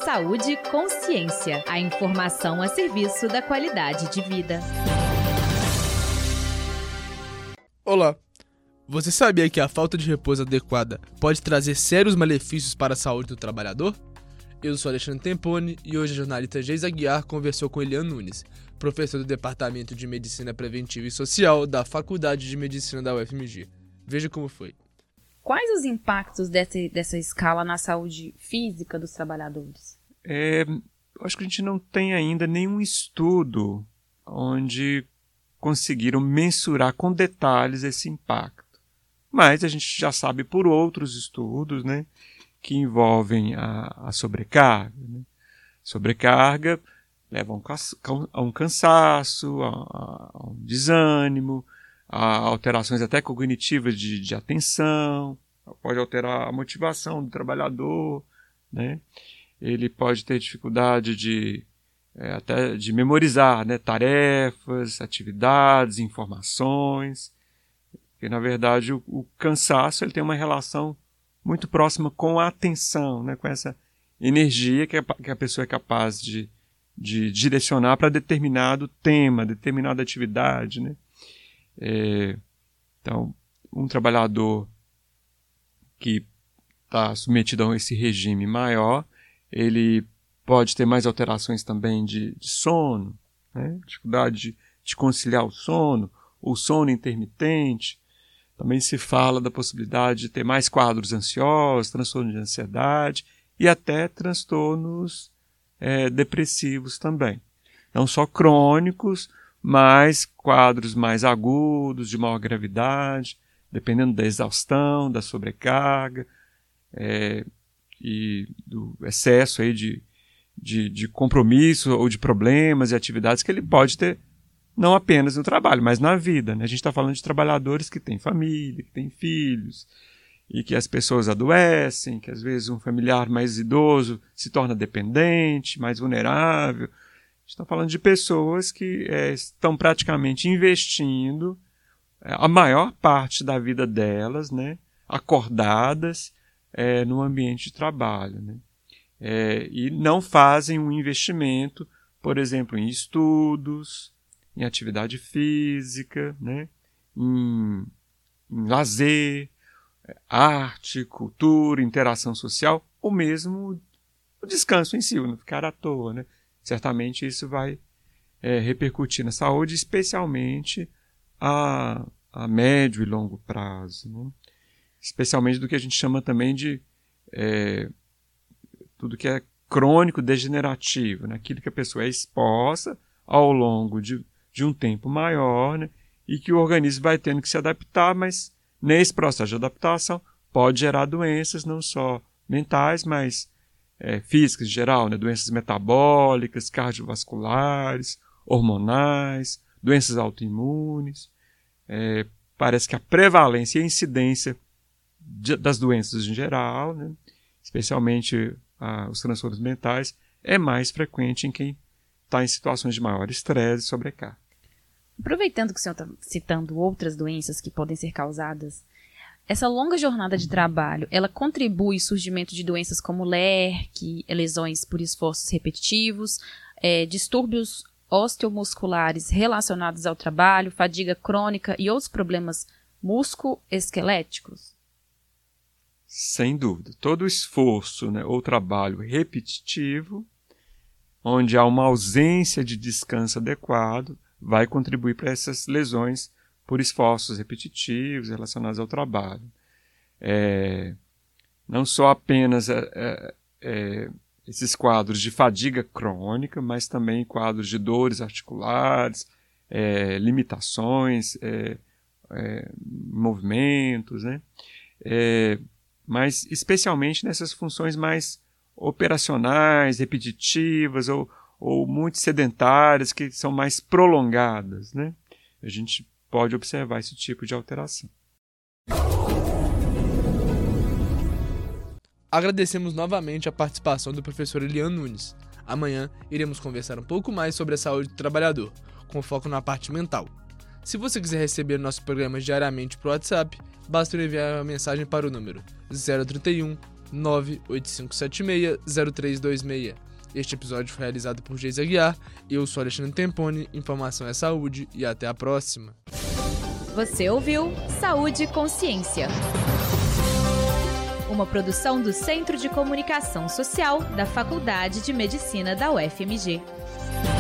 Saúde e consciência. A informação a serviço da qualidade de vida. Olá! Você sabia que a falta de repouso adequada pode trazer sérios malefícios para a saúde do trabalhador? Eu sou Alexandre Temponi e hoje a jornalista Geisa Aguiar conversou com Eliane Nunes, professor do Departamento de Medicina Preventiva e Social da Faculdade de Medicina da UFMG. Veja como foi. Quais os impactos dessa escala na saúde física dos trabalhadores? Acho que a gente não tem ainda nenhum estudo onde conseguiram mensurar com detalhes esse impacto. Mas a gente já sabe por outros estudos, né, que envolvem a sobrecarga. Né? Sobrecarga leva a um cansaço, a um desânimo, a alterações até cognitivas de atenção, pode alterar a motivação do trabalhador, né? Ele pode ter dificuldade até de memorizar, né, tarefas, atividades, informações, porque na verdade o cansaço ele tem uma relação muito próxima com a atenção, né, com essa energia que a pessoa é capaz de direcionar para determinado tema, determinada atividade, né? Então, um trabalhador que está submetido a esse regime maior, ele pode ter mais alterações também de sono, né? Dificuldade de conciliar o sono intermitente. Também se fala da possibilidade de ter mais quadros ansiosos, transtornos de ansiedade e até transtornos depressivos também. Não só crônicos, mas quadros mais agudos, de maior gravidade, dependendo da exaustão, da sobrecarga e do excesso aí de compromisso ou de problemas e atividades que ele pode ter, não apenas no trabalho, mas na vida. Né? A gente está falando de trabalhadores que têm família, que têm filhos, e que as pessoas adoecem, que às vezes um familiar mais idoso se torna dependente, mais vulnerável. Está falando de pessoas que estão praticamente investindo a maior parte da vida delas, né, acordadas no ambiente de trabalho. Né, e não fazem um investimento, por exemplo, em estudos, em atividade física, né, em lazer, arte, cultura, interação social, ou mesmo o descanso em si, não ficar à toa, né? Certamente isso vai repercutir na saúde, especialmente a médio e longo prazo. Né? Especialmente do que a gente chama também de tudo que é crônico degenerativo, né? Aquilo que a pessoa é exposta ao longo de um tempo maior, né? E que o organismo vai tendo que se adaptar, mas nesse processo de adaptação pode gerar doenças não só mentais, mas físicas em geral, né? Doenças metabólicas, cardiovasculares, hormonais, doenças autoimunes. Parece que a prevalência e a incidência das doenças em geral, né? Especialmente os transtornos mentais, é mais frequente em quem está em situações de maior estresse e sobrecarga. Aproveitando que o senhor está citando outras doenças que podem ser causadas, essa longa jornada de trabalho, ela contribui ao surgimento de doenças como LERC, lesões por esforços repetitivos, distúrbios osteomusculares relacionados ao trabalho, fadiga crônica e outros problemas musculoesqueléticos? Sem dúvida. Todo esforço, né, ou trabalho repetitivo, onde há uma ausência de descanso adequado, vai contribuir para essas lesões por esforços repetitivos relacionados ao trabalho. Não só apenas esses quadros de fadiga crônica, mas também quadros de dores articulares, limitações, movimentos, né? Mas especialmente nessas funções mais operacionais, repetitivas ou muito sedentárias, que são mais prolongadas, né? A gente pode observar esse tipo de alteração. Agradecemos novamente a participação do professor Eliane Nunes. Amanhã iremos conversar um pouco mais sobre a saúde do trabalhador, com foco na parte mental. Se você quiser receber nossos programas diariamente por WhatsApp, basta enviar uma mensagem para o número 031 985760326. Este episódio foi realizado por Geisa Aguiar. Eu sou Alexandre Temponi. Informação é saúde e até a próxima. Você ouviu Saúde e Consciência, uma produção do Centro de Comunicação Social da Faculdade de Medicina da UFMG.